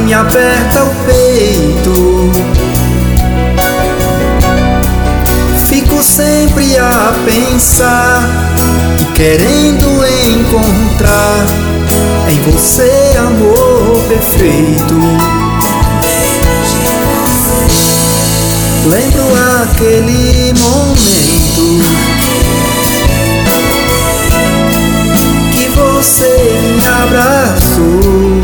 me aperta o peito. Fico sempre a pensar e querendo encontrar em você amor perfeito. Lembro aquele momento que você me abraçou.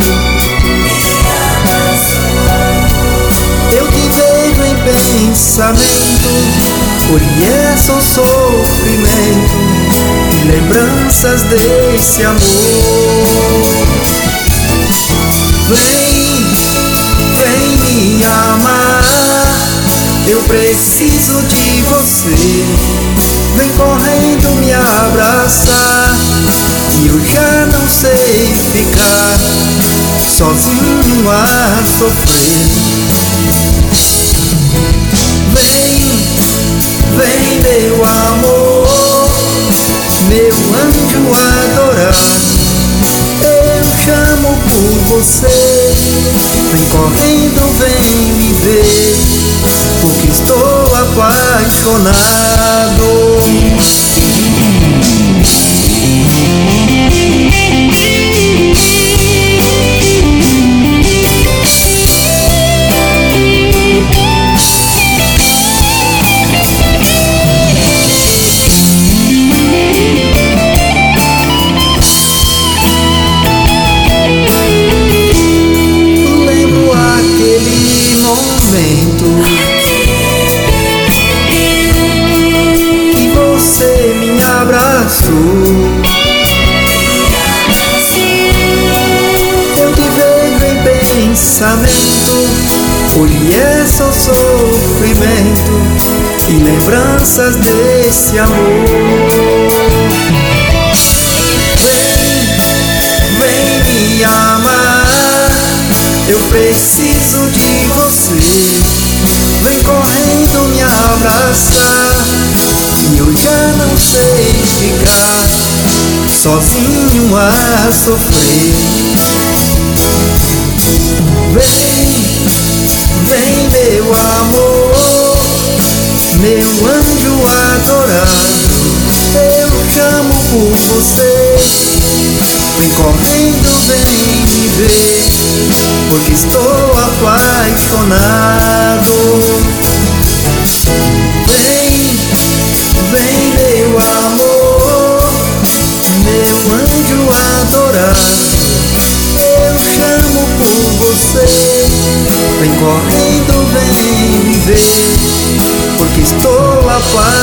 Eu te vejo em pensamento, por é só sofrimento e lembranças desse amor. Vem me amar, eu preciso de você. Vem correndo me abraçar, e eu já não sei ficar sozinho a sofrer. Vem meu amor, meu anjo adorado, eu chamo por você. Vem correndo, vem me ver, porque estou apaixonado. Que você me abraçou, eu te vejo em pensamento, por é só sofrimento e lembranças desse amor. Vem me amar, eu preciso de você. Vem correndo me abraçar, e eu já não sei ficar sozinho a sofrer. Vem meu amor, meu anjo adorado, eu chamo por você. Vem correndo, vem me ver, porque estou apaixonado. Vem meu amor, meu anjo adorado, eu chamo por você. Vem correndo, vem me ver, porque estou apaixonado.